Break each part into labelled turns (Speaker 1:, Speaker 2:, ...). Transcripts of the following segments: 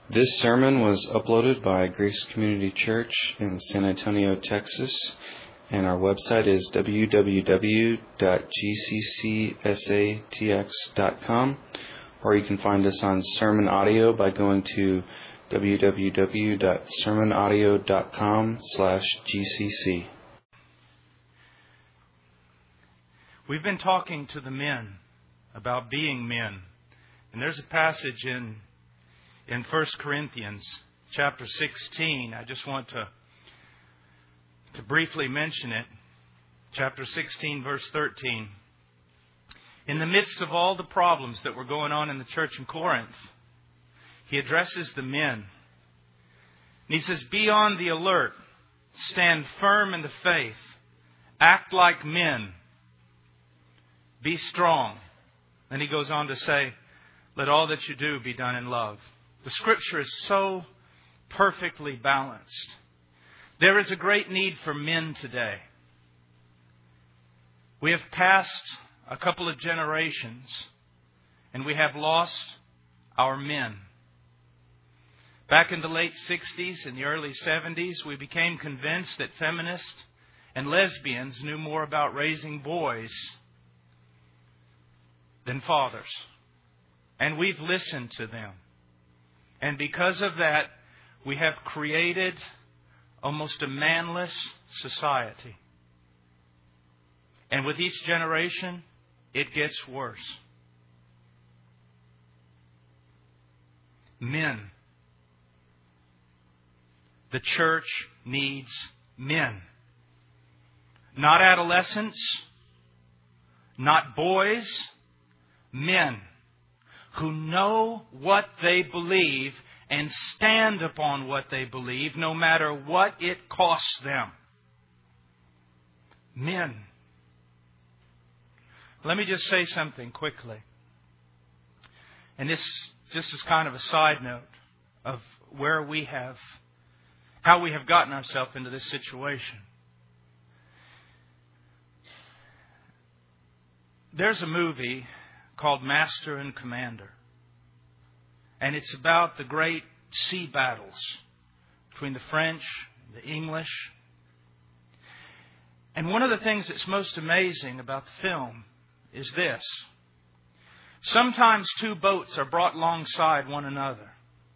Speaker 1: This sermon was uploaded by Grace Community Church in San Antonio, Texas, and our website is www.gccsatx.com, or you can find us on Sermon Audio by going to www.sermonaudio.com/GCC.
Speaker 2: We've been talking to the men about being men. And there's a passage in 1 Corinthians chapter 16. I just want to briefly mention it. Chapter 16, verse 13. In the midst of all the problems that were going on in the church in Corinth, he addresses the men. And he says, "Be on the alert. Stand firm in the faith. Act like men. Be strong." Then he goes on to say, "Let all that you do be done in love." The Scripture is so perfectly balanced. There is a great need for men today. We have passed a couple of generations and we have lost our men. Back in the late 60s and the early 70s, we became convinced that feminists and lesbians knew more about raising boys than fathers. And we've listened to them. And because of that, we have created almost a manless society. And with each generation, it gets worse. Men. The church needs men. Not adolescents, not boys, men who know what they believe and stand upon what they believe, no matter what it costs them. Men. Let me just say something quickly. And this just is kind of a side note of how we have gotten ourselves into this situation. There's a movie called Master and Commander. And it's about the great sea battles between the French and the English. And one of the things that's most amazing about the film is this. Sometimes two boats are brought alongside one another.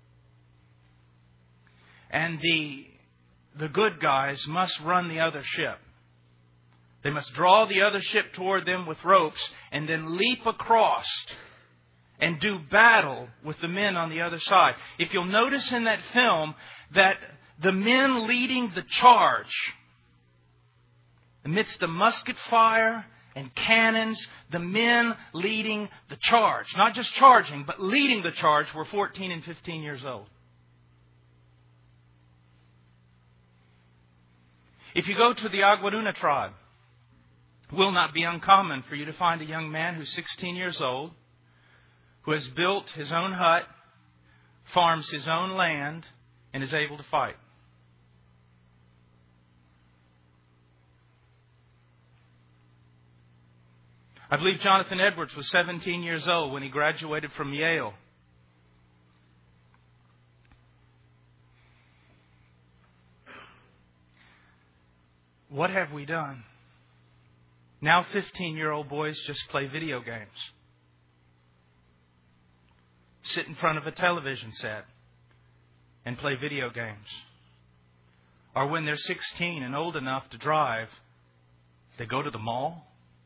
Speaker 2: And the good guys must run the other ship. They must draw the other ship toward them with ropes and then leap across and do battle with the men on the other side. If you'll notice in that film that the men leading the charge, amidst the musket fire and cannons, the men leading the charge, not just charging, but leading the charge, were 14 and 15 years old. If you go to the Aguaduna tribe, it will not be uncommon for you to find a young man who's 16 years old, who has built his own hut, farms his own land, and is able to fight. I believe Jonathan Edwards was 17 years old when he graduated from Yale. What have we done? Now 15-year-old boys just play video games. Sit in front of a television set and play video games. Or when they're 16 and old enough to drive, they go to the mall.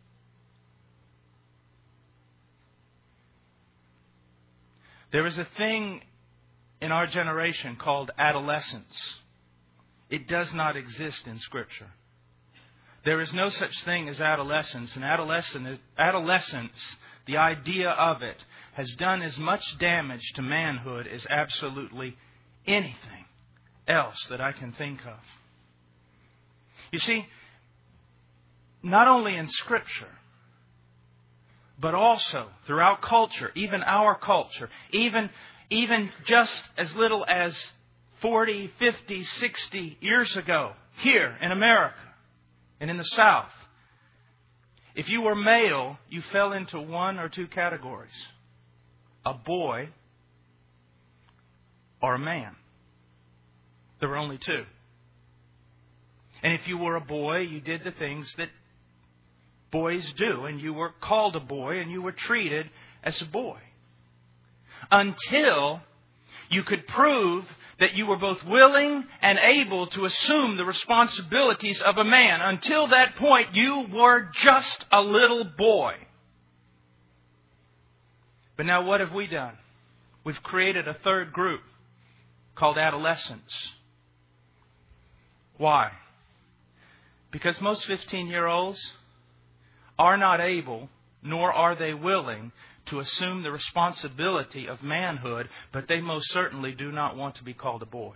Speaker 2: There is a thing in our generation called adolescence. It does not exist in Scripture. There is no such thing as adolescence. And adolescence, the idea of it, has done as much damage to manhood as absolutely anything else that I can think of. You see, not only in Scripture, but also throughout culture, even our culture, even just as little as 40, 50, 60 years ago, here in America and in the South, if you were male, you fell into one or two categories. A boy or a man. There were only two. And if you were a boy, you did the things that boys do, and you were called a boy, and you were treated as a boy. Until you could prove that you were both willing and able to assume the responsibilities of a man. Until that point, you were just a little boy. But now what have we done? We've created a third group called adolescents. Why? Because most 15-year-olds are not able, nor are they willing, to assume the responsibility of manhood, but they most certainly do not want to be called a boy.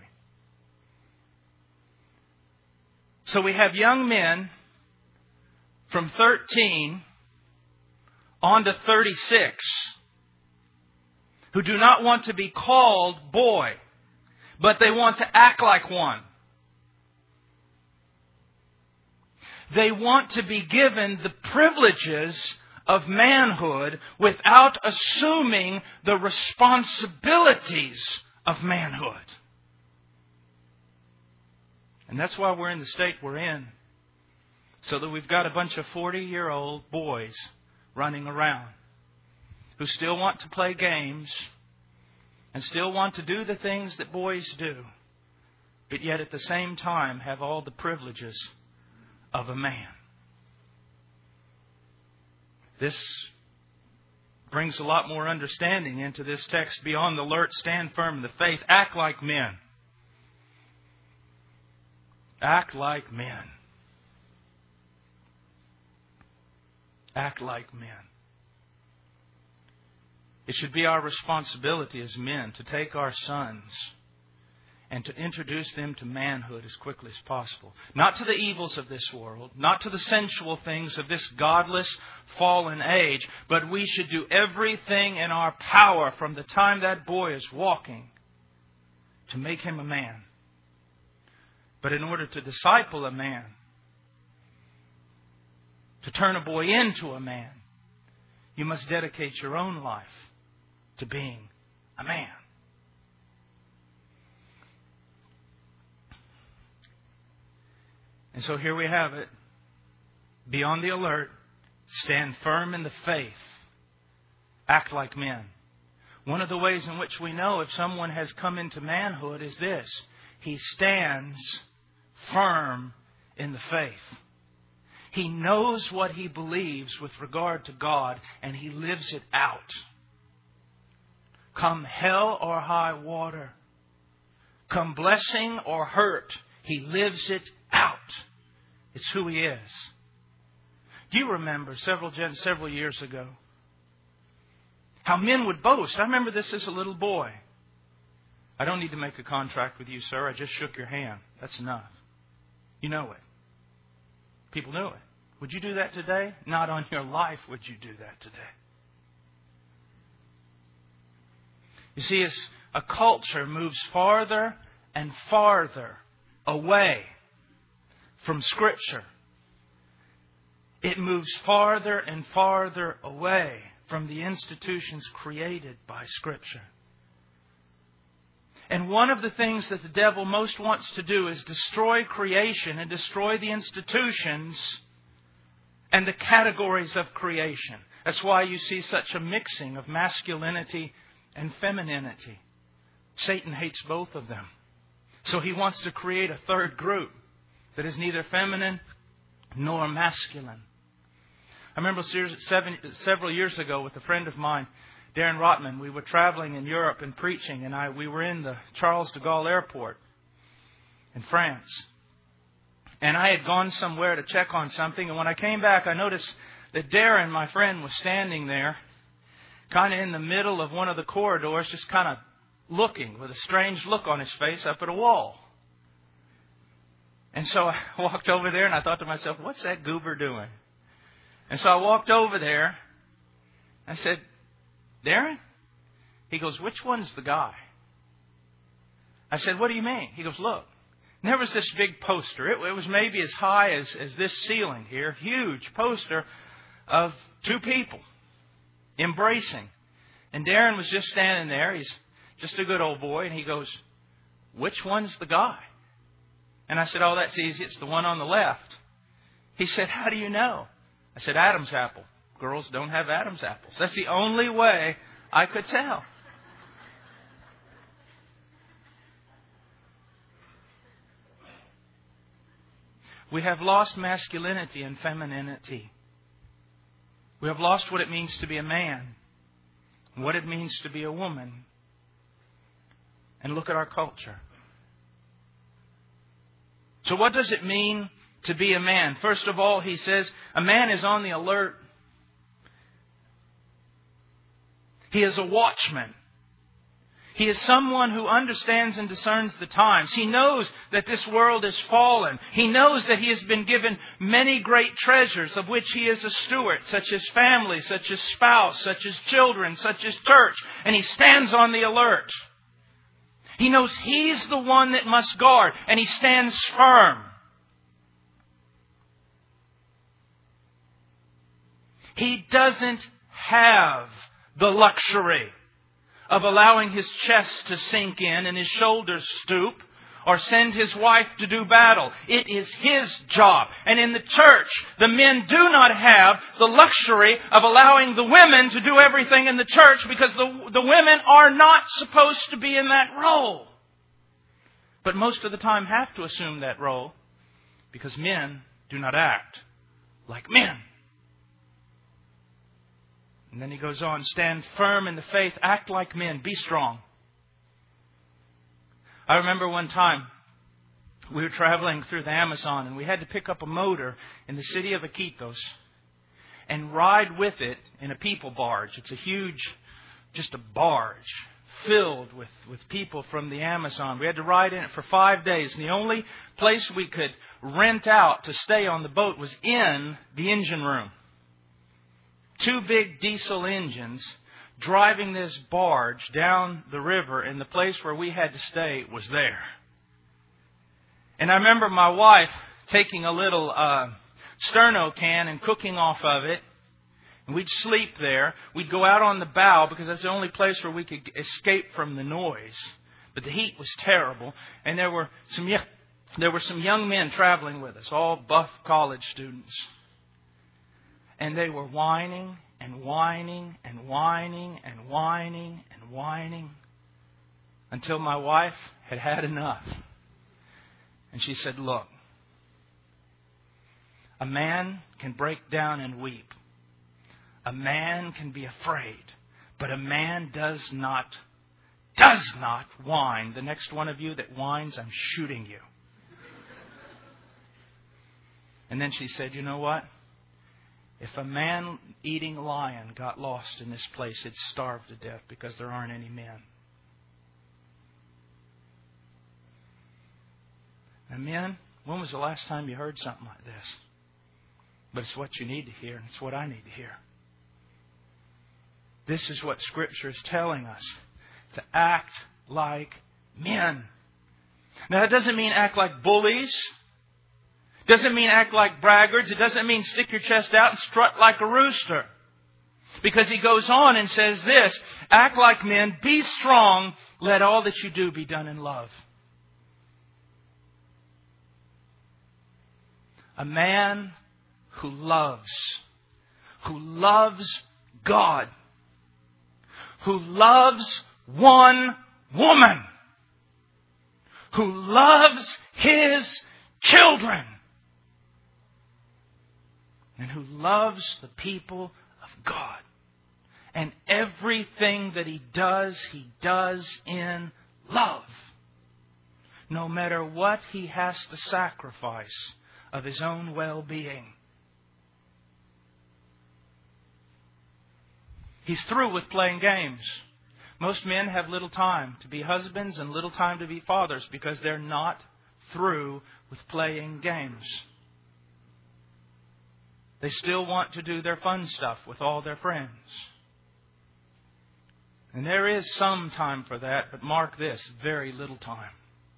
Speaker 2: So we have young men from 13 on to 36 who do not want to be called boy, but they want to act like one. They want to be given the privileges of manhood without assuming the responsibilities of manhood. And that's why we're in the state we're in. So that we've got a bunch of 40-year-old boys running around who still want to play games and still want to do the things that boys do, but yet at the same time have all the privileges of a man. This brings a lot more understanding into this text. Be on the alert, stand firm in the faith, act like men. Act like men. Act like men. It should be our responsibility as men to take our sons and to introduce them to manhood as quickly as possible. Not to the evils of this world, not to the sensual things of this godless, fallen age, but we should do everything in our power from the time that boy is walking to make him a man. But in order to disciple a man, to turn a boy into a man, you must dedicate your own life to being a man. And so here we have it. Be on the alert. Stand firm in the faith. Act like men. One of the ways in which we know if someone has come into manhood is this. He stands firm in the faith. He knows what he believes with regard to God, and he lives it out. Come hell or high water, come blessing or hurt, he lives it out. It's who he is. Do you remember several years ago how men would boast? I remember this as a little boy. I don't need to make a contract with you, sir. I just shook your hand. That's enough. You know it. People knew it. Would you do that today? Not on your life would you do that today. You see, as a culture moves farther and farther away from Scripture, it moves farther and farther away from the institutions created by Scripture. And one of the things that the devil most wants to do is destroy creation and destroy the institutions and the categories of creation. That's why you see such a mixing of masculinity and femininity. Satan hates both of them. So he wants to create a third group that is neither feminine nor masculine. I remember several years ago with a friend of mine, Darren Rotman, we were traveling in Europe and preaching, and we were in the Charles de Gaulle airport in France. And I had gone somewhere to check on something, and when I came back, I noticed that Darren, my friend, was standing there, kind of in the middle of one of the corridors, just kind of looking with a strange look on his face up at a wall. And so I walked over there and I thought to myself, what's that goober doing? And so I walked over there. I said, Darren? He goes, which one's the guy? I said, what do you mean? He goes, look. And there was this big poster. It was maybe as high as this ceiling here. Huge poster of two people embracing. And Darren was just standing there. He's just a good old boy. And he goes, which one's the guy? And I said, oh, that's easy. It's the one on the left. He said, how do you know? I said, Adam's apple. Girls don't have Adam's apples. That's the only way I could tell. We have lost masculinity and femininity. We have lost what it means to be a man and what it means to be a woman. And look at our culture. So what does it mean to be a man? First of all, he says, a man is on the alert. He is a watchman. He is someone who understands and discerns the times. He knows that this world is fallen. He knows that he has been given many great treasures of which he is a steward, such as family, such as spouse, such as children, such as church. And he stands on the alert. He knows he's the one that must guard, and he stands firm. He doesn't have the luxury of allowing his chest to sink in and his shoulders stoop, or send his wife to do battle. It is his job. And in the church, the men do not have the luxury of allowing the women to do everything in the church, because the women are not supposed to be in that role. But most of the time have to assume that role, because men do not act like men. And then he goes on, stand firm in the faith, act like men, be strong. I remember one time we were traveling through the Amazon, and we had to pick up a motor in the city of Iquitos and ride with it in a people barge. It's a huge, just a barge filled with people from the Amazon. We had to ride in it for 5 days. And the only place we could rent out to stay on the boat was in the engine room. 2 big diesel engines driving this barge down the river, and the place where we had to stay was there. And I remember my wife taking a little sterno can and cooking off of it. And we'd sleep there. We'd go out on the bow because that's the only place where we could escape from the noise. But the heat was terrible. And there were some young men traveling with us, all buff college students. And they were whining and whining and whining and whining and whining until my wife had had enough. And she said, look, a man can break down and weep. A man can be afraid. But a man does not whine. The next one of you that whines, I'm shooting you. And then she said, you know what? If a man-eating lion got lost in this place, it'd starve to death because there aren't any men. Now, men, when was the last time you heard something like this? But it's what you need to hear, and it's what I need to hear. This is what Scripture is telling us. To act like men. Now, that doesn't mean act like bullies. Doesn't mean act like braggarts. It doesn't mean stick your chest out and strut like a rooster. Because he goes on and says this, act like men, be strong, let all that you do be done in love. A man who loves God, who loves one woman, who loves his children, and who loves the people of God. And everything that he does in love. No matter what he has to sacrifice of his own well-being. He's through with playing games. Most men have little time to be husbands and little time to be fathers because they're not through with playing games. They still want to do their fun stuff with all their friends. And there is some time for that, but mark this, very little time.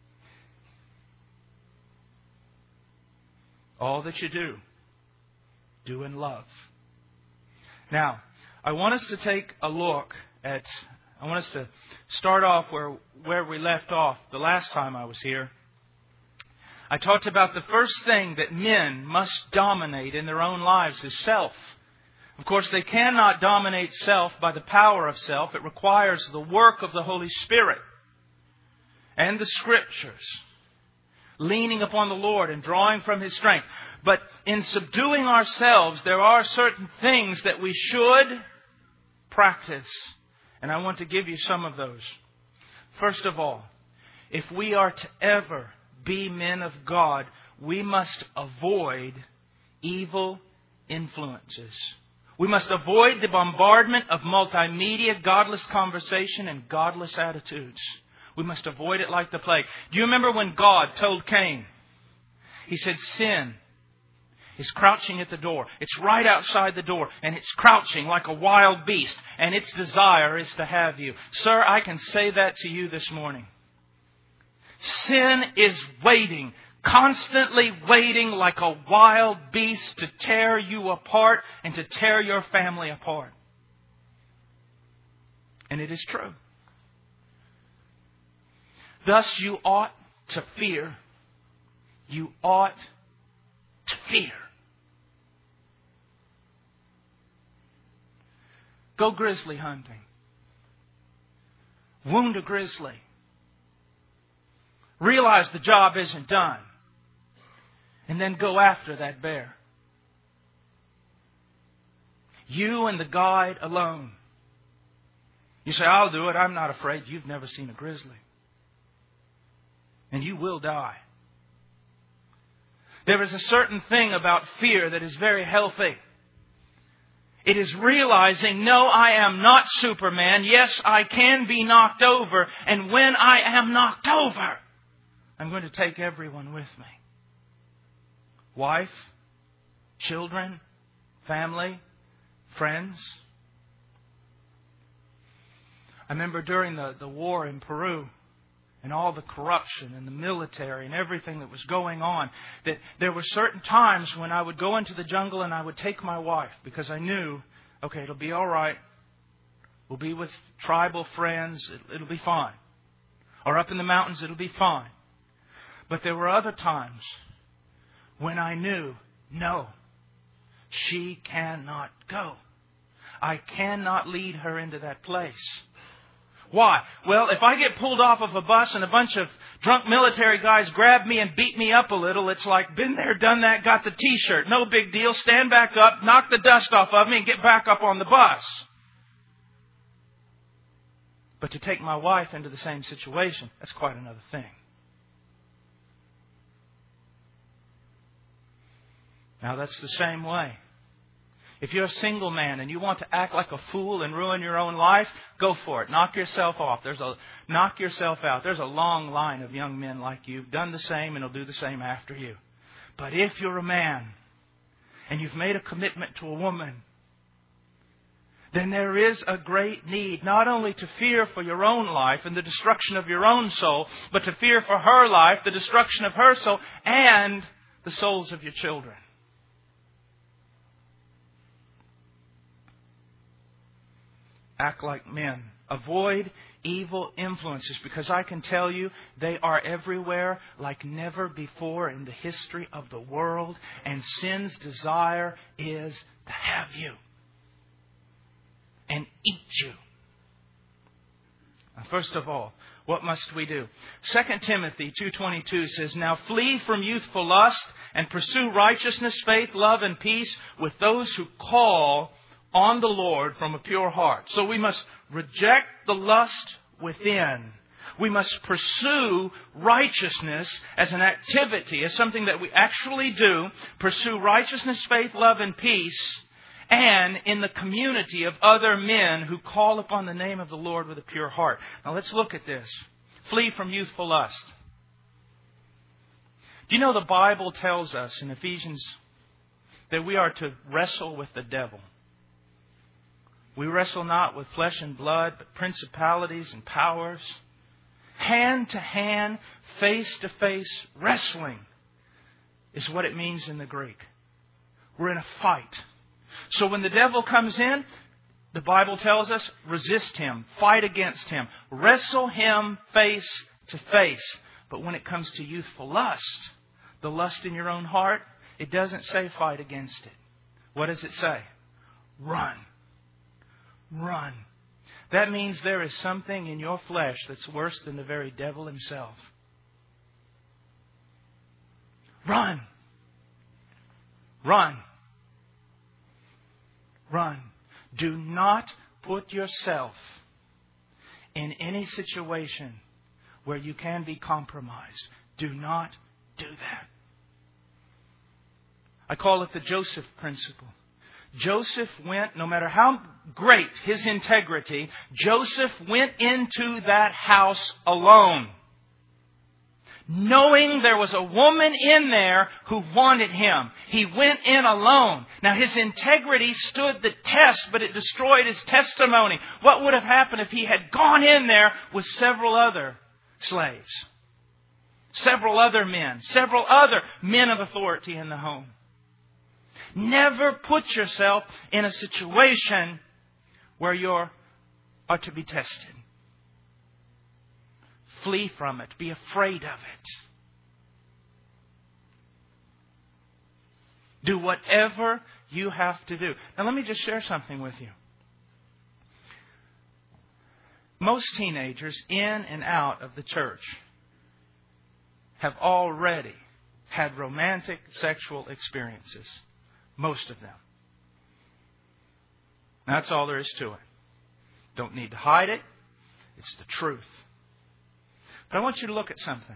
Speaker 2: All that you do in love. Now, I want us to take a look at I want us to start off where we left off the last time I was here. I talked about the first thing that men must dominate in their own lives is self. Of course, they cannot dominate self by the power of self. It requires the work of the Holy Spirit and the Scriptures, leaning upon the Lord and drawing from His strength. But in subduing ourselves, there are certain things that we should practice. And I want to give you some of those. First of all, if we are to ever be men of God, we must avoid evil influences. We must avoid the bombardment of multimedia, godless conversation, and godless attitudes. We must avoid it like the plague. Do you remember when God told Cain? He said, sin is crouching at the door. It's right outside the door, and it's crouching like a wild beast, and its desire is to have you. Sir, I can say that to you this morning. Sin is waiting, constantly waiting like a wild beast to tear you apart and to tear your family apart. And it is true. Thus you ought to fear. You ought to fear. Go grizzly hunting. Wound a grizzly. Realize the job isn't done. And then go after that bear. You and the guide alone. You say, I'll do it. I'm not afraid. You've never seen a grizzly. And you will die. There is a certain thing about fear that is very healthy. It is realizing, no, I am not Superman. Yes, I can be knocked over. And when I am knocked over, I'm going to take everyone with me. Wife, children, family, friends. I remember during the war in Peru and all the corruption and the military and everything that was going on, that there were certain times when I would go into the jungle and I would take my wife because I knew, okay, it'll be all right. We'll be with tribal friends. It'll be fine. Or up in the mountains, it'll be fine. But there were other times when I knew, no, she cannot go. I cannot lead her into that place. Why? Well, if I get pulled off of a bus and a bunch of drunk military guys grab me and beat me up a little, it's like, been there, done that, got the T-shirt. No big deal. Stand back up, knock the dust off of me, and get back up on the bus. But to take my wife into the same situation, that's quite another thing. Now, that's the same way. If you're a single man and you want to act like a fool and ruin your own life, go for it. Knock yourself off. Knock yourself out. There's a long line of young men like you who've done the same and will do the same after you. But if you're a man and you've made a commitment to a woman, then there is a great need not only to fear for your own life and the destruction of your own soul, but to fear for her life, the destruction of her soul, and the souls of your children. Act like men. Avoid evil influences, because I can tell you they are everywhere like never before in the history of the world, and sin's desire is to have you and eat you. Now, first of all, what must we do? 2 Timothy 2:22 says, "Now flee from youthful lust and pursue righteousness, faith, love, and peace with those who call on the Lord from a pure heart." So we must reject the lust within. We must pursue righteousness as an activity, as something that we actually do. Pursue righteousness, faith, love, and peace, and in the community of other men who call upon the name of the Lord with a pure heart. Now let's look at this. Flee from youthful lust. Do you know the Bible tells us in Ephesians that we are to wrestle with the devil? We wrestle not with flesh and blood, but principalities and powers. Hand to hand, face to face wrestling is what it means in the Greek. We're in a fight. So when the devil comes in, The Bible tells us, resist him, fight against him, wrestle him face to face. But when it comes to youthful lust, the lust in your own heart, it doesn't say fight against it. What does it say? Run. Run. That means there is something in your flesh that's worse than the very devil himself. Run. Run. Run. Do not put yourself in any situation where you can be compromised. Do not do that. I call it the Joseph principle. Joseph went, no matter how great his integrity, Joseph went into that house alone, knowing there was a woman in there who wanted him. He went in alone. Now his integrity stood the test, but it destroyed his testimony. What would have happened if he had gone in there with several other slaves? Several other men. Several other men of authority in the home. Never put yourself in a situation where you are to be tested. Flee from it. Be afraid of it. Do whatever you have to do. Now let me just share something with you. Most teenagers in and out of the church have already had romantic sexual experiences. Most of them. That's all there is to it. Don't need to hide it. It's the truth. But I want you to look at something.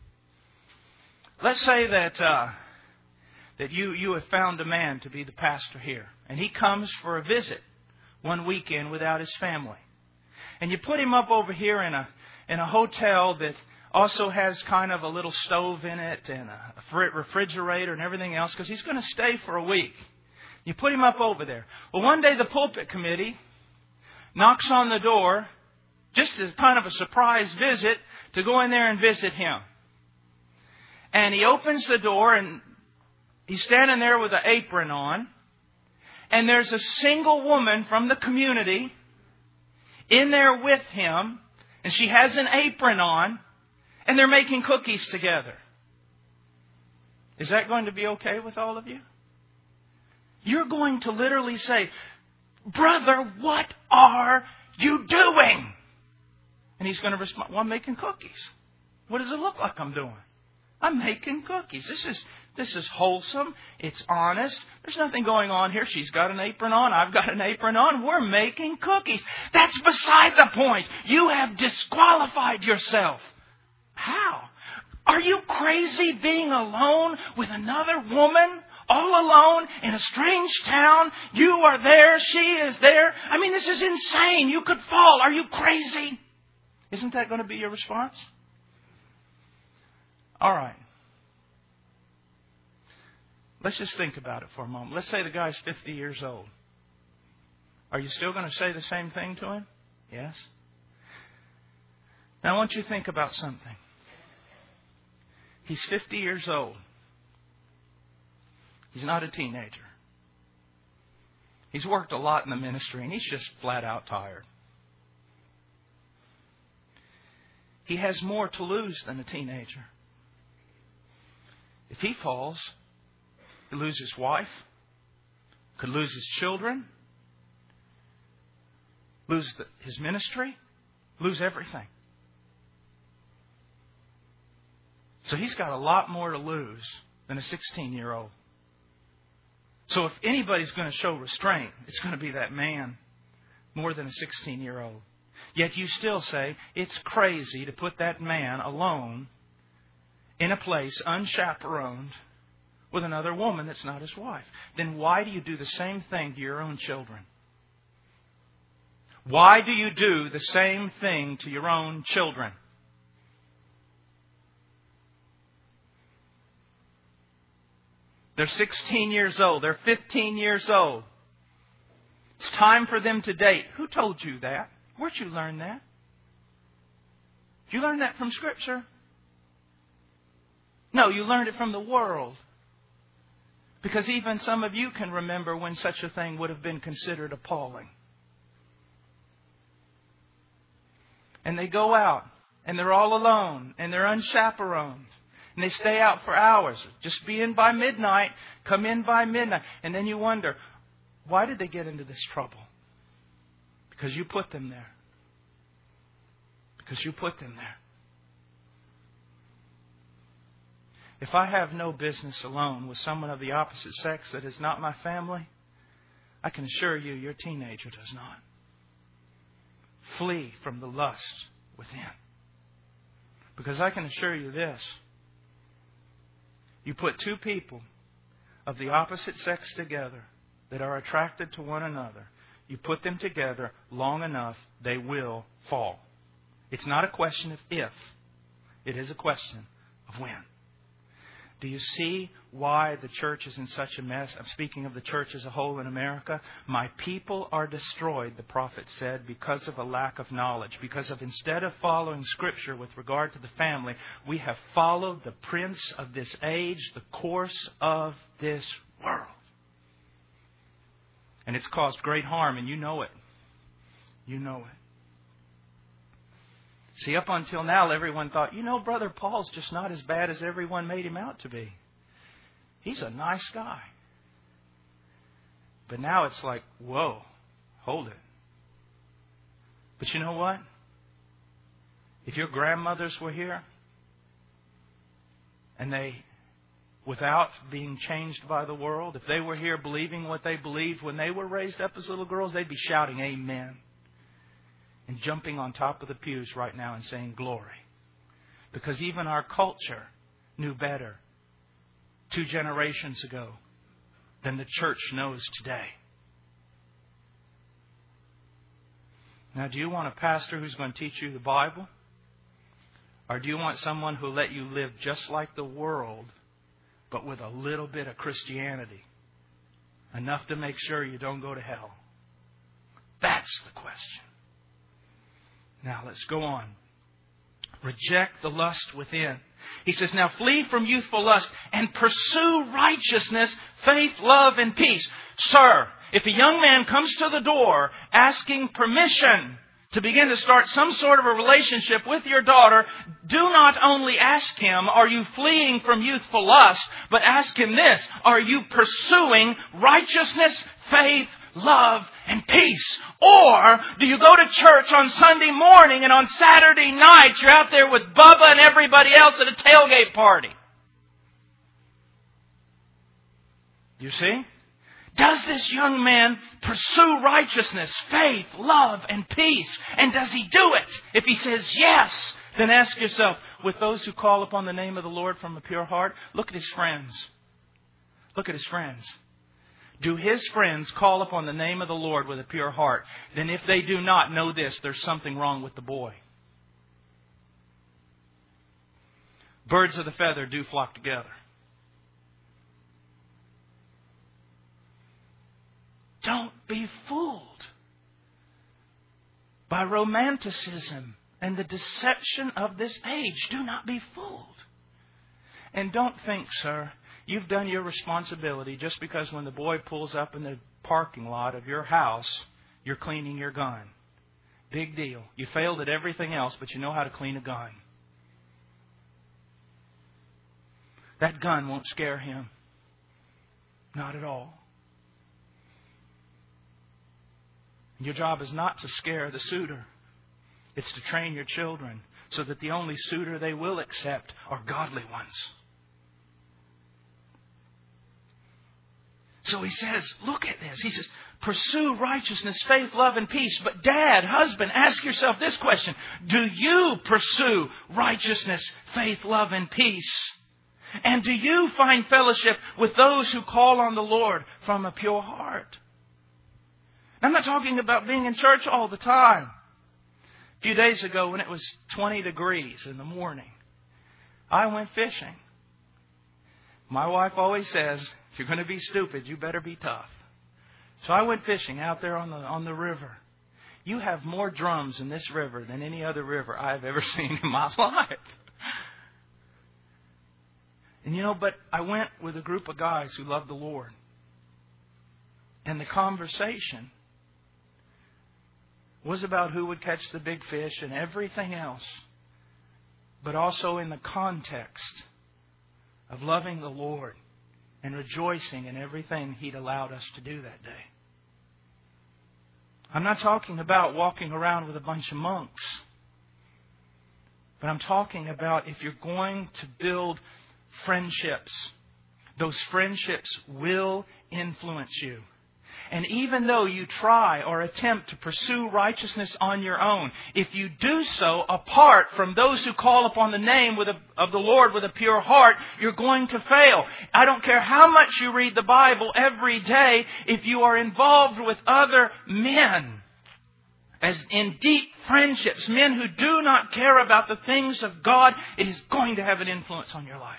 Speaker 2: Let's say that you have found a man to be the pastor here, and he comes for a visit one weekend without his family, and you put him up over here in a hotel that also has kind of a little stove in it and a refrigerator and everything else because he's going to stay for a week. You put him up over there. Well, one day the pulpit committee knocks on the door just as kind of a surprise visit to go in there and visit him. And he opens the door and he's standing there with an apron on. And there's a single woman from the community in there with him. And she has an apron on. And they're making cookies together. Is that going to be okay with all of you? You're going to literally say, "Brother, what are you doing?" And he's going to respond, "Well, I'm making cookies." What does it look like I'm doing? I'm making cookies. This is wholesome. It's honest. There's nothing going on here. She's got an apron on. I've got an apron on. We're making cookies. That's beside the point. You have disqualified yourself. How? Are you crazy being alone with another woman? All alone in a strange town? You are there. She is there. I mean, this is insane. You could fall. Are you crazy? Isn't that going to be your response? All right. Let's just think about it for a moment. Let's say the guy's 50 years old. Are you still going to say the same thing to him? Yes. Now I want you to think about something. He's 50 years old. He's not a teenager. He's worked a lot in the ministry and he's just flat out tired. He has more to lose than a teenager. If he falls, he'll lose his wife, could lose his children, lose his ministry, lose everything. So he's got a lot more to lose than a 16-year-old. So if anybody's going to show restraint, it's going to be that man more than a 16-year-old. Yet you still say it's crazy to put that man alone in a place unchaperoned with another woman that's not his wife. Then why do you do the same thing to your own children? Why do you do the same thing to your own children? They're 16 years old. They're 15 years old. It's time for them to date. Who told you that? Where'd you learn that? Did you learn that from Scripture? No, you learned it from the world. Because even some of you can remember when such a thing would have been considered appalling. And they go out and they're all alone and they're unchaperoned. And they stay out for hours. Just be in by midnight, come in by midnight. And then you wonder, why did they get into this trouble? Because you put them there. Because you put them there. If I have no business alone with someone of the opposite sex that is not my family, I can assure you your teenager does not. Flee from the lust within. Because I can assure you this. You put two people of the opposite sex together that are attracted to one another. You put them together long enough, they will fall. It's not a question of if. It is a question of when. Do you see why the church is in such a mess? I'm speaking of the church as a whole in America. My people are destroyed, the prophet said, because of a lack of knowledge. Because of instead of following Scripture with regard to the family, we have followed the prince of this age, the course of this world. And it's caused great harm, and you know it. You know it. See, up until now, everyone thought, Brother Paul's just not as bad as everyone made him out to be. He's a nice guy. But now it's like, whoa, hold it. But you know what? If your grandmothers were here, and they, without being changed by the world, if they were here believing what they believed when they were raised up as little girls, they'd be shouting amen. And jumping on top of the pews right now and saying glory. Because even our culture knew better 2 generations ago than the church knows today. Now, do you want a pastor who's going to teach you the Bible? Or do you want someone who will let you live just like the world, but with a little bit of Christianity? Enough to make sure you don't go to hell. That's the question. Now, let's go on. Reject the lust within. He says, now flee from youthful lust and pursue righteousness, faith, love, and peace. Sir, if a young man comes to the door asking permission to begin to start some sort of a relationship with your daughter, do not only ask him, are you fleeing from youthful lust, but ask him this, are you pursuing righteousness, faith, love, and peace? Or do you go to church on Sunday morning and on Saturday night you're out there with Bubba and everybody else at a tailgate party? You see? Does this young man pursue righteousness, faith, love, and peace? And does he do it? If he says yes, then ask yourself, with those who call upon the name of the Lord from a pure heart, look at his friends. Look at his friends. Do his friends call upon the name of the Lord with a pure heart? Then if they do not, know this, there's something wrong with the boy. Birds of the feather do flock together. Don't be fooled by romanticism and the deception of this age. Do not be fooled. And don't think, sir, you've done your responsibility just because when the boy pulls up in the parking lot of your house, you're cleaning your gun. Big deal. You failed at everything else, but you know how to clean a gun. That gun won't scare him. Not at all. Your job is not to scare the suitor. It's to train your children so that the only suitor they will accept are godly ones. So he says, look at this. He says, pursue righteousness, faith, love, and peace. But dad, husband, ask yourself this question. Do you pursue righteousness, faith, love, and peace? And do you find fellowship with those who call on the Lord from a pure heart? I'm not talking about being in church all the time. A few days ago when it was 20 degrees in the morning, I went fishing. My wife always says, if you're going to be stupid, you better be tough. So I went fishing out there on the river. You have more drums in this river than any other river I've ever seen in my life. And but I went with a group of guys who love the Lord. And the conversation was about who would catch the big fish and everything else, but also in the context of loving the Lord and rejoicing in everything He'd allowed us to do that day. I'm not talking about walking around with a bunch of monks, but I'm talking about if you're going to build friendships, those friendships will influence you. And even though you try or attempt to pursue righteousness on your own, if you do so apart from those who call upon the name of the Lord with a pure heart, you're going to fail. I don't care how much you read the Bible every day, if you are involved with other men, as in deep friendships, men who do not care about the things of God, it is going to have an influence on your life.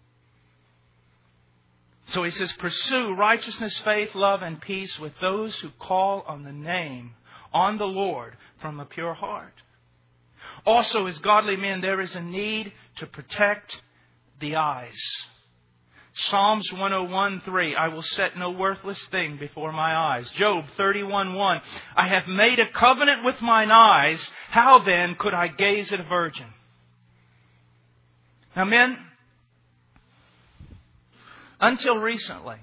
Speaker 2: So he says, pursue righteousness, faith, love, and peace with those who call on the name, on the Lord, from a pure heart. Also, as godly men, there is a need to protect the eyes. Psalms 101:3, I will set no worthless thing before my eyes. Job 31:1, I have made a covenant with mine eyes. How then could I gaze at a virgin? Now, men, until recently,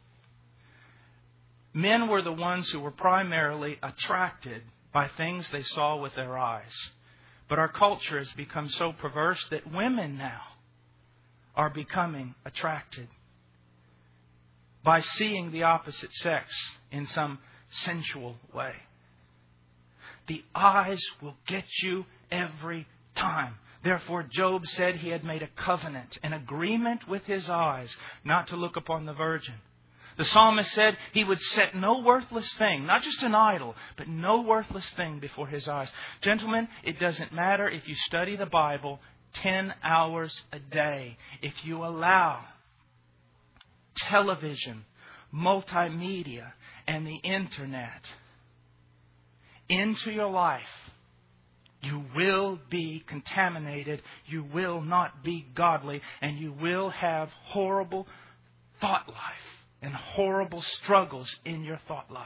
Speaker 2: men were the ones who were primarily attracted by things they saw with their eyes. But our culture has become so perverse that women now are becoming attracted by seeing the opposite sex in some sensual way. The eyes will get you every time. Therefore, Job said he had made a covenant, an agreement with his eyes, not to look upon the virgin. The psalmist said he would set no worthless thing, not just an idol, but no worthless thing before his eyes. Gentlemen, it doesn't matter if you study the Bible 10 hours a day. If you allow television, multimedia, and the internet into your life, you will be contaminated, you will not be godly, and you will have horrible thought life and horrible struggles in your thought life.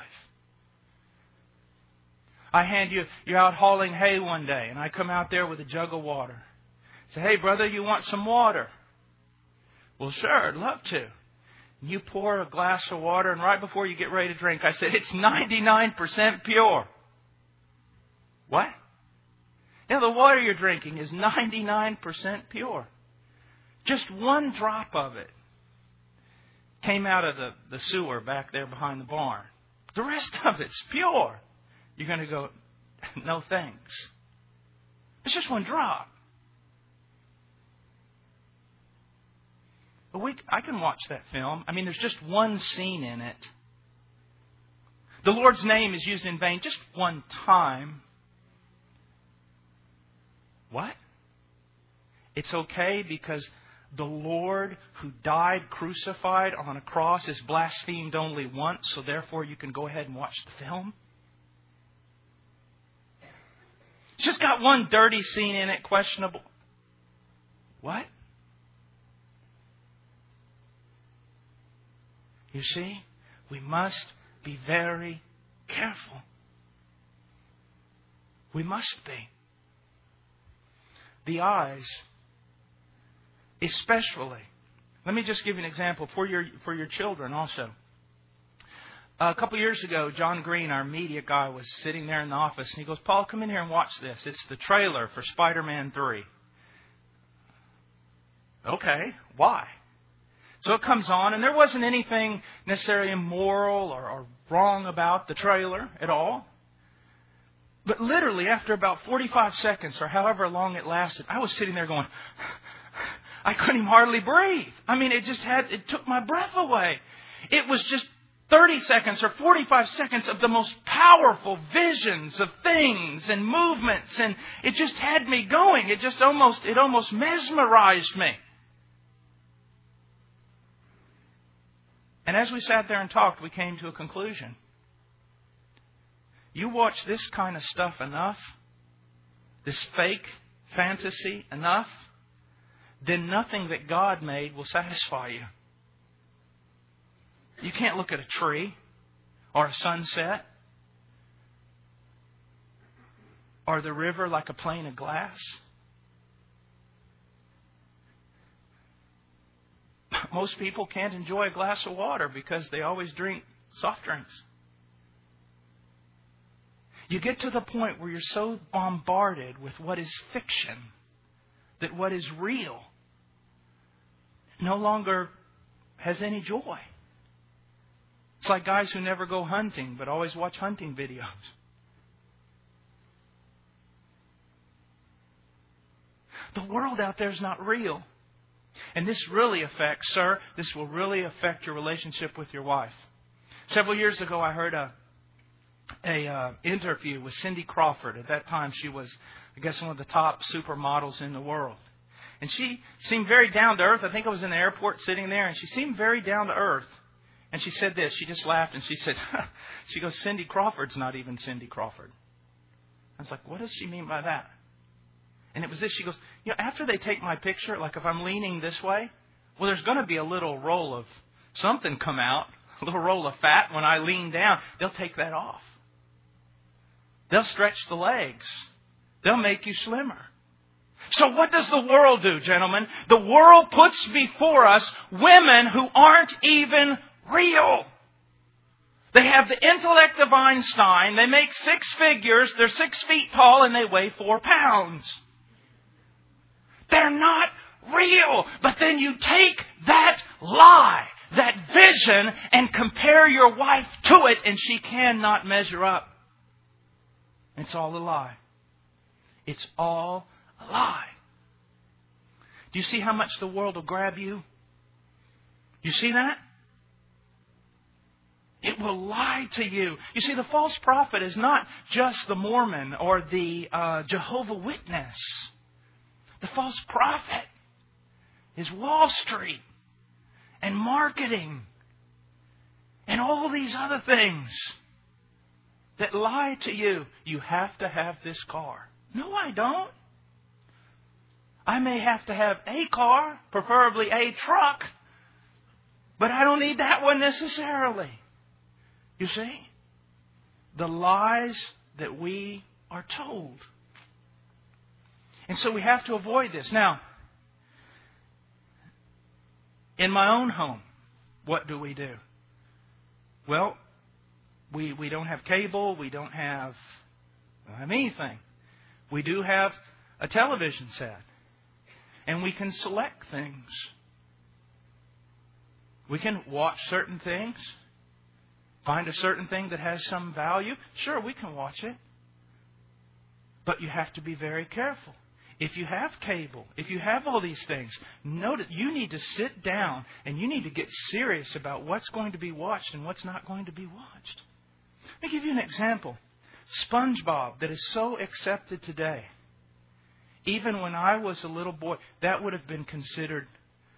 Speaker 2: You're out hauling hay one day, and I come out there with a jug of water. Say, hey brother, you want some water? Well, sure, I'd love to. And you pour a glass of water, and right before you get ready to drink, I said, it's 99% pure. What? Now, the water you're drinking is 99% pure. Just one drop of it came out of the sewer back there behind the barn. The rest of it's pure. You're going to go, no thanks. It's just one drop. But I can watch that film. I mean, there's just one scene in it. The Lord's name is used in vain just one time. What? It's okay because the Lord who died crucified on a cross is blasphemed only once, so therefore you can go ahead and watch the film? It's just got one dirty scene in it, questionable. What? You see, we must be very careful. We must be. The eyes, especially. Let me just give you an example for your children also. A couple years ago, John Green, our media guy, was sitting there in the office, and he goes, Paul, come in here and watch this. It's the trailer for Spider-Man 3. Okay, why? So it comes on, and there wasn't anything necessarily immoral or wrong about the trailer at all. But literally, after about 45 seconds or however long it lasted, I was sitting there going, I couldn't even hardly breathe. I mean, it took my breath away. It was just 30 seconds or 45 seconds of the most powerful visions of things and movements. And it just had me going. It almost mesmerized me. And as we sat there and talked, we came to a conclusion. You watch this kind of stuff enough, this fake fantasy enough, then nothing that God made will satisfy you. You can't look at a tree or a sunset Or the river like a pane of glass? Most people can't enjoy a glass of water because they always drink soft drinks. You get to the point where you're so bombarded with what is fiction that what is real no longer has any joy. It's like guys who never go hunting but always watch hunting videos. The world out there is not real. And this really affects, sir, this will really affect your relationship with your wife. Several years ago, I heard a interview with Cindy Crawford. At that time, she was, I guess, one of the top supermodels in the world. And she seemed very down to earth. I think I was in the airport sitting there, and she seemed very down to earth. And she said this. She just laughed, and she said, she goes, Cindy Crawford's not even Cindy Crawford. I was like, what does she mean by that? And it was this. She goes, after they take my picture, like if I'm leaning this way, well, there's going to be a little roll of something come out, a little roll of fat. When I lean down, they'll take that off. They'll stretch the legs. They'll make you slimmer. So what does the world do, gentlemen? The world puts before us women who aren't even real. They have the intellect of Einstein. They make 6 figures. They're 6 feet tall and they weigh 4 pounds. They're not real. But then you take that lie, that vision, and compare your wife to it, and she cannot measure up. It's all a lie. It's all a lie. Do you see how much the world will grab you? You see that? It will lie to you. You see, the false prophet is not just the Mormon or the Jehovah's Witness. The false prophet is Wall Street and marketing and all these other things that lie to you. You have to have this car. No, I don't. I may have to have a car, preferably a truck, but I don't need that one necessarily. You see? The lies that we are told. And so we have to avoid this. Now, in my own home, what do we do? Well, we don't have cable. We don't have anything. We do have a television set. And we can select things. We can watch certain things. Find a certain thing that has some value. Sure, we can watch it. But you have to be very careful. If you have cable, if you have all these things, notice you need to sit down and you need to get serious about what's going to be watched and what's not going to be watched. Let me give you an example. SpongeBob, that is so accepted today. Even when I was a little boy, that would have been considered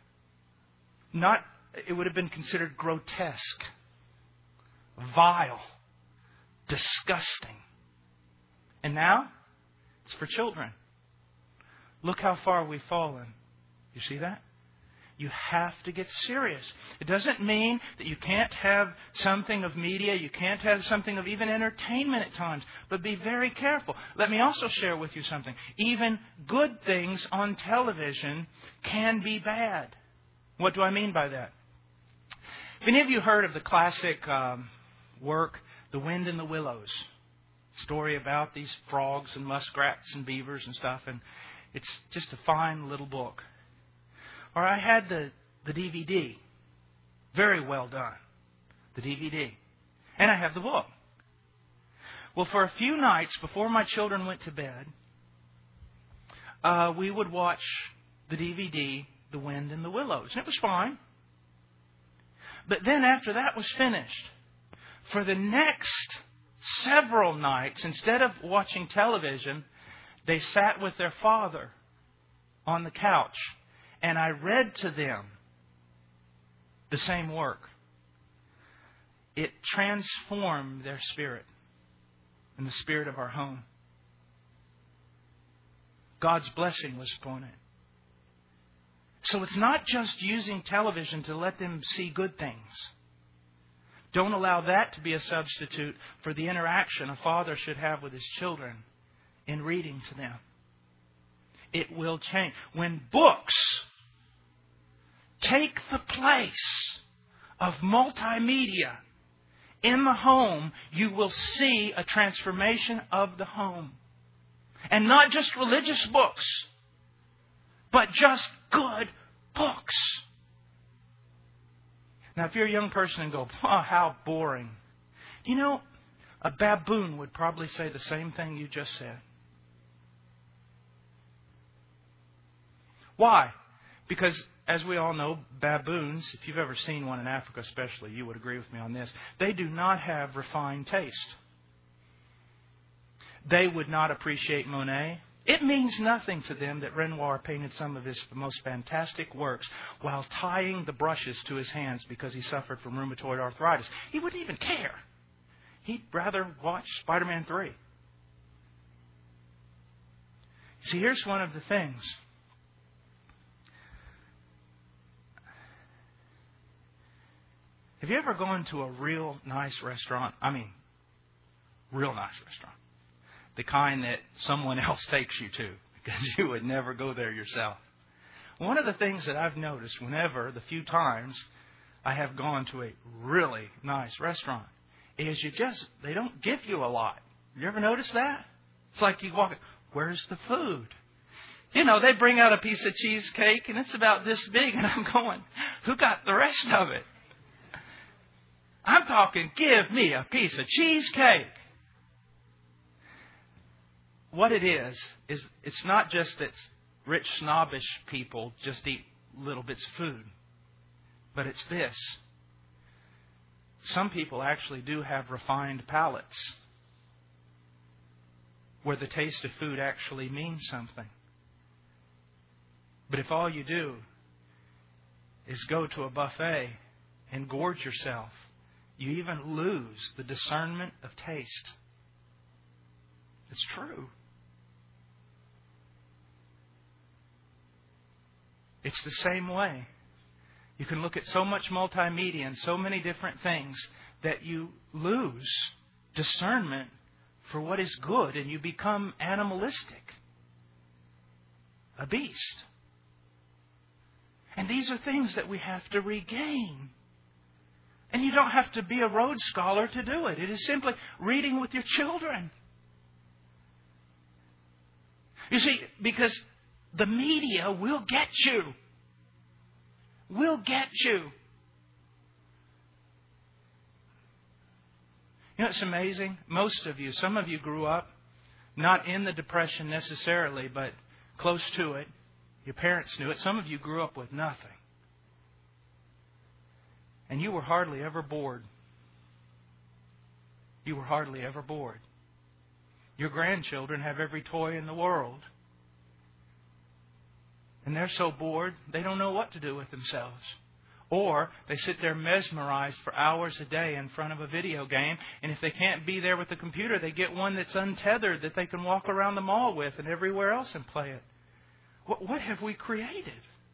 Speaker 2: it would have been considered grotesque, vile, disgusting. And now, it's for children. Look how far we've fallen. You see that? You have to get serious. It doesn't mean that you can't have something of media. You can't have something of even entertainment at times. But be very careful. Let me also share with you something. Even good things on television can be bad. What do I mean by that? Have any of you heard of the classic work, The Wind in the Willows? Story about these frogs and muskrats and beavers and stuff. And it's just a fine little book. Or I had the DVD. Very well done. The DVD. And I have the book. Well, for a few nights before my children went to bed, we would watch the DVD, The Wind in the Willows. And it was fine. But then after that was finished, for the next several nights, instead of watching television, they sat with their father on the couch. And I read to them the same work. It transformed their spirit and the spirit of our home. God's blessing was upon it. So it's not just using television to let them see good things. Don't allow that to be a substitute for the interaction a father should have with his children in reading to them. It will change. When books take the place of multimedia in the home, you will see a transformation of the home. And not just religious books, but just good books. Now, if you're a young person and go, oh, how boring. You know, a baboon would probably say the same thing you just said. Why? Because, as we all know, baboons, if you've ever seen one in Africa especially, you would agree with me on this, they do not have refined taste. They would not appreciate Monet. It means nothing to them that Renoir painted some of his most fantastic works while tying the brushes to his hands because he suffered from rheumatoid arthritis. He wouldn't even care. He'd rather watch Spider-Man 3. See, here's one of the things. Have you ever gone to a real nice restaurant? I mean, real nice restaurant. The kind that someone else takes you to because you would never go there yourself. One of the things that I've noticed whenever, the few times I have gone to a really nice restaurant, is they don't give you a lot. You ever notice that? It's like you walk, where's the food? You know, they bring out a piece of cheesecake and it's about this big and I'm going, who got the rest of it? I'm talking, give me a piece of cheesecake. What it is it's not just that rich, snobbish people just eat little bits of food. But it's this. Some people actually do have refined palates where the taste of food actually means something. But if all you do is go to a buffet and gorge yourself, you even lose the discernment of taste. It's true. It's the same way. You can look at so much multimedia and so many different things that you lose discernment for what is good and you become animalistic. A beast. And these are things that we have to regain. And you don't have to be a Rhodes Scholar to do it. It is simply reading with your children. You see, because the media will get you. Will get you. You know, it's amazing. Most of you, some of you grew up not in the Depression necessarily, but close to it. Your parents knew it. Some of you grew up with nothing. And you were hardly ever bored. You were hardly ever bored. Your grandchildren have every toy in the world. And they're so bored, they don't know what to do with themselves. Or they sit there mesmerized for hours a day in front of a video game. And if they can't be there with the computer, they get one that's untethered that they can walk around the mall with and everywhere else and play it. What have we created?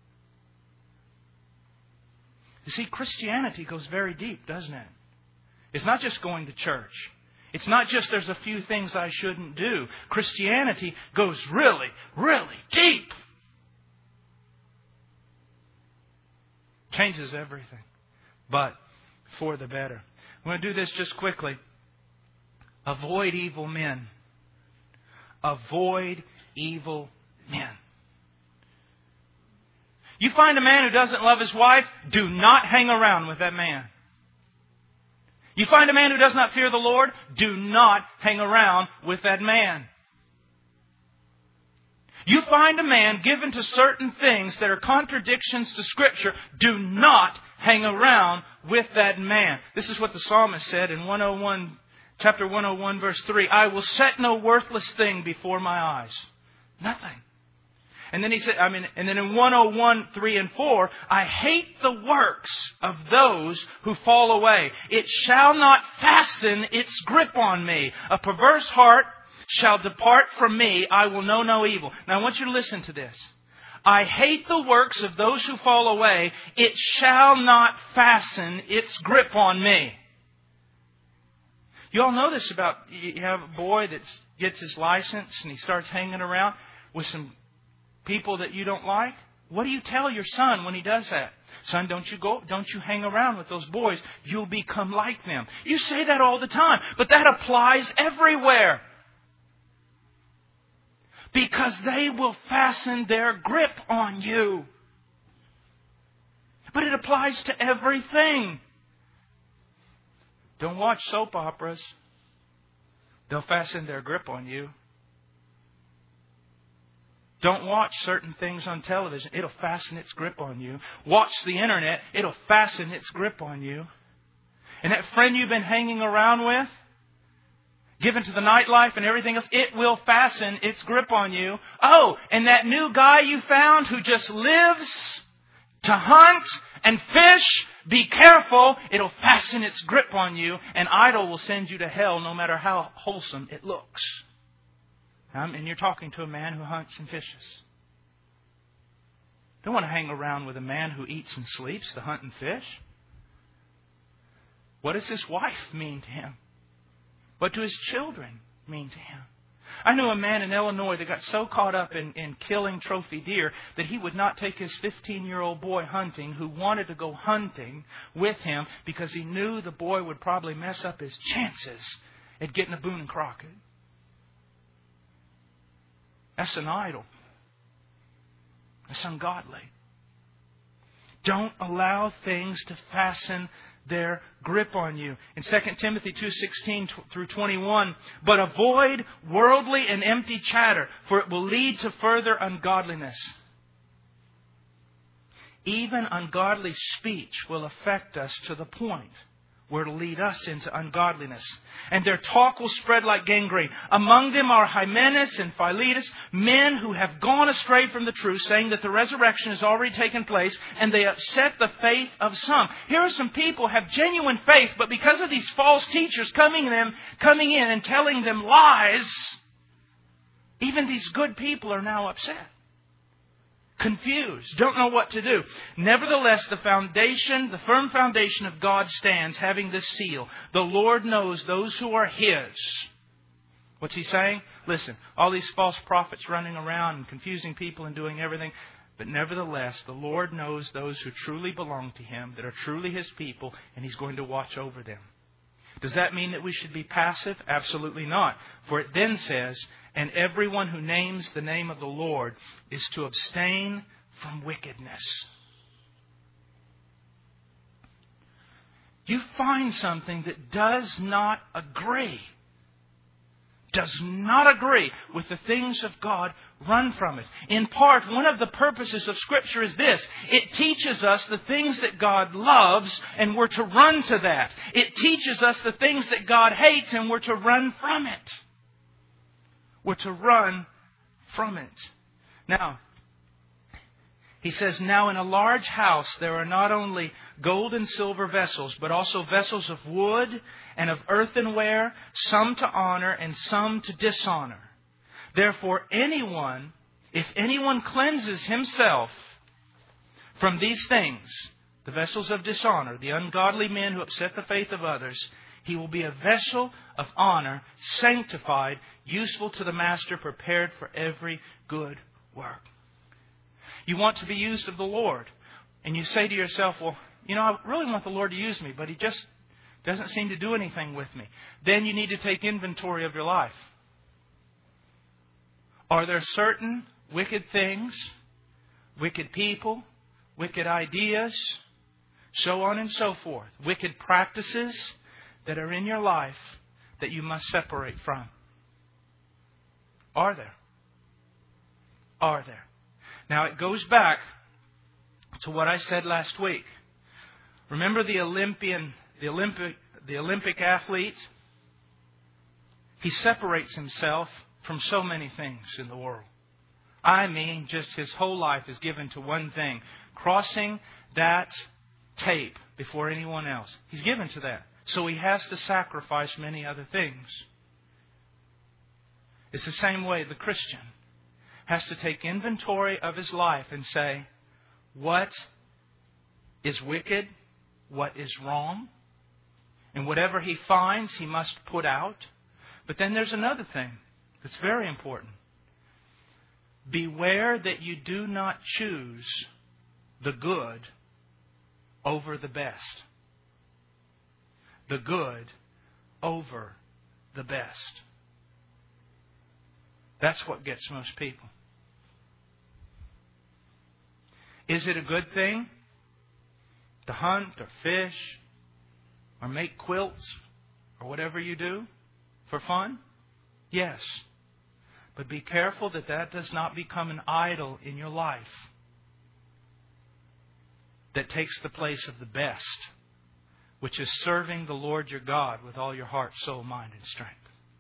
Speaker 2: You see, Christianity goes very deep, doesn't it? It's not just going to church. It's not just there's a few things I shouldn't do. Christianity goes really, really deep. Changes everything. But for the better. I'm going to do this just quickly. Avoid evil men. Avoid evil men. You find a man who doesn't love his wife, do not hang around with that man. You find a man who does not fear the Lord, do not hang around with that man. You find a man given to certain things that are contradictions to Scripture, do not hang around with that man. This is what the psalmist said in chapter 101, verse 3. I will set no worthless thing before my eyes. Nothing. And then he said, and then in 101, 3 and 4, I hate the works of those who fall away. It shall not fasten its grip on me. A perverse heart shall depart from me. I will know no evil. Now I want you to listen to this. I hate the works of those who fall away. It shall not fasten its grip on me. You all know this about, you have a boy that gets his license and he starts hanging around with some people that you don't like. What do you tell your son when he does that? Son, don't you hang around with those boys. You'll become like them. You say that all the time, but that applies everywhere. Because they will fasten their grip on you. But it applies to everything. Don't watch soap operas. They'll fasten their grip on you. Don't watch certain things on television. It'll fasten its grip on you. Watch the internet. It'll fasten its grip on you. And that friend you've been hanging around with, given to the nightlife and everything else, it will fasten its grip on you. Oh, and that new guy you found who just lives to hunt and fish, be careful. It'll fasten its grip on you. An idol will send you to hell no matter how wholesome it looks. And you're talking to a man who hunts and fishes. Don't want to hang around with a man who eats and sleeps to hunt and fish. What does his wife mean to him? What do his children mean to him? I knew a man in Illinois that got so caught up in killing trophy deer that he would not take his 15-year-old boy hunting who wanted to go hunting with him because he knew the boy would probably mess up his chances at getting a Boone and Crockett. That's an idol. That's ungodly. Don't allow things to fasten their grip on you. In 2 Timothy 2:16 through 21, but avoid worldly and empty chatter, for it will lead to further ungodliness. Even ungodly speech will affect us to the point where it will lead us into ungodliness. And their talk will spread like gangrene. Among them are Hymenaeus and Philetus, men who have gone astray from the truth, saying that the resurrection has already taken place, and they upset the faith of some. Here are some people who have genuine faith, but because of these false teachers coming in and telling them lies, even these good people are now upset. Confused, don't know what to do. Nevertheless, the firm foundation of God stands, having this seal. The Lord knows those who are His. What's He saying? Listen, all these false prophets running around and confusing people and doing everything. But nevertheless, the Lord knows those who truly belong to Him, that are truly His people, and He's going to watch over them. Does that mean that we should be passive? Absolutely not. For it then says, and everyone who names the name of the Lord is to abstain from wickedness. You find something that does not agree with the things of God, run from it. In part, one of the purposes of Scripture is this. It teaches us the things that God loves, and we're to run to that. It teaches us the things that God hates, and we're to run from it. We're to run from it. Now, he says, now in a large house there are not only gold and silver vessels, but also vessels of wood and of earthenware, some to honor and some to dishonor. Therefore, if anyone cleanses himself from these things, the vessels of dishonor, the ungodly men who upset the faith of others, he will be a vessel of honor, sanctified, useful to the master, prepared for every good work. You want to be used of the Lord. And you say to yourself, well, I really want the Lord to use me, but He just doesn't seem to do anything with me. Then you need to take inventory of your life. Are there certain wicked things, wicked people, wicked ideas, so on and so forth, wicked practices that are in your life that you must separate from? Are there? Are there? Now it goes back to what I said last week. Remember the Olympic athlete? He separates himself from so many things in the world. I mean, just his whole life is given to one thing. Crossing that tape before anyone else. He's given to that. So he has to sacrifice many other things. It's the same way the Christian has to take inventory of his life and say, what is wicked, what is wrong, And whatever he finds, he must put out. But then there's another thing that's very important. Beware that you do not choose the good over the best. The good over the best. That's what gets most people. Is it a good thing to hunt or fish or make quilts or whatever you do for fun? Yes. But be careful that that does not become an idol in your life that takes the place of the best, which is serving the Lord your God with all your heart, soul, mind, and strength.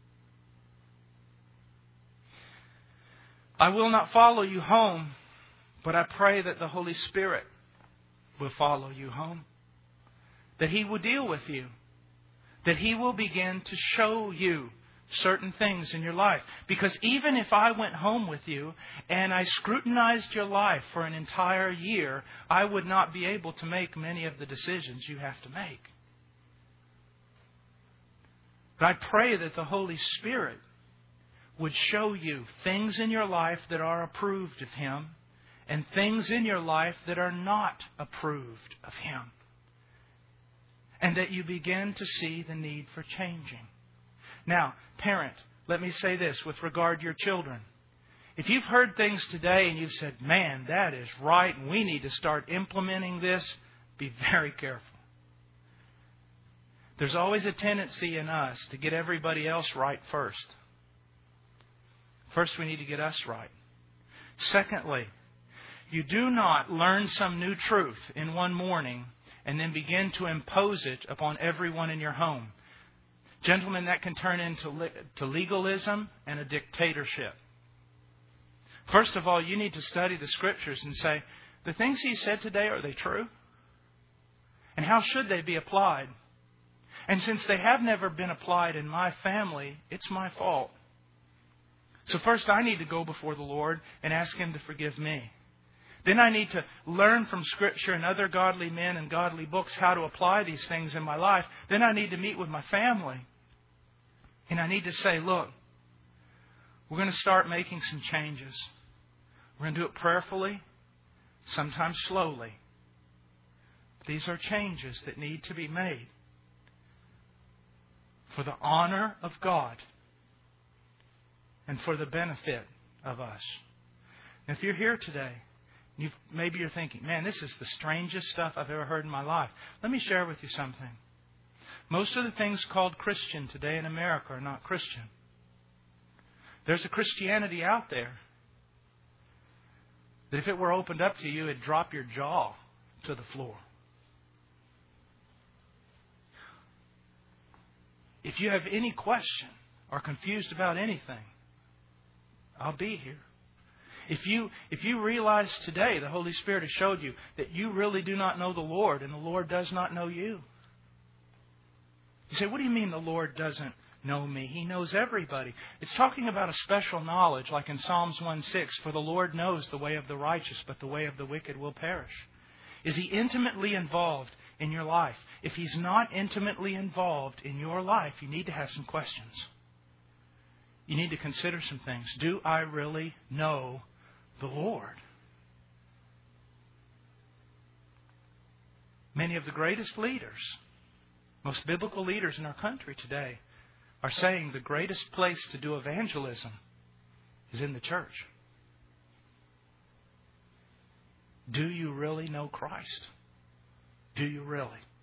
Speaker 2: I will not follow you home, but I pray that the Holy Spirit will follow you home. That He will deal with you. That He will begin to show you certain things in your life. Because even if I went home with you and I scrutinized your life for an entire year, I would not be able to make many of the decisions you have to make. But I pray that the Holy Spirit would show you things in your life that are approved of Him and things in your life that are not approved of Him. And that you begin to see the need for changing. Now, parent, let me say this with regard to your children. If you've heard things today and you've said, man, that is right, and we need to start implementing this, be very careful. There's always a tendency in us to get everybody else right first. First, we need to get us right. Secondly, you do not learn some new truth in one morning and then begin to impose it upon everyone in your home. Gentlemen, that can turn into legalism and a dictatorship. First of all, you need to study the Scriptures and say, the things he said today, are they true? And how should they be applied? And since they have never been applied in my family, it's my fault. So first I need to go before the Lord and ask Him to forgive me. Then I need to learn from Scripture and other godly men and godly books how to apply these things in my life. Then I need to meet with my family. And I need to say, look, we're going to start making some changes. We're going to do it prayerfully, sometimes slowly. These are changes that need to be made for the honor of God and for the benefit of us. And if you're here today, maybe you're thinking, man, this is the strangest stuff I've ever heard in my life. Let me share with you something. Most of the things called Christian today in America are not Christian. There's a Christianity out there that if it were opened up to you, it'd drop your jaw to the floor. If you have any question or confused about anything, I'll be here. If you realize today the Holy Spirit has showed you that you really do not know the Lord and the Lord does not know you. You say, what do you mean the Lord doesn't know me? He knows everybody. It's talking about a special knowledge like in Psalms 1:6. For the Lord knows the way of the righteous, but the way of the wicked will perish. Is He intimately involved in your life? If He's not intimately involved in your life, you need to have some questions. You need to consider some things. Do I really know the Lord? Many of the greatest leaders, most biblical leaders in our country today, are saying the greatest place to do evangelism is in the church. Do you really know Christ? Do you really?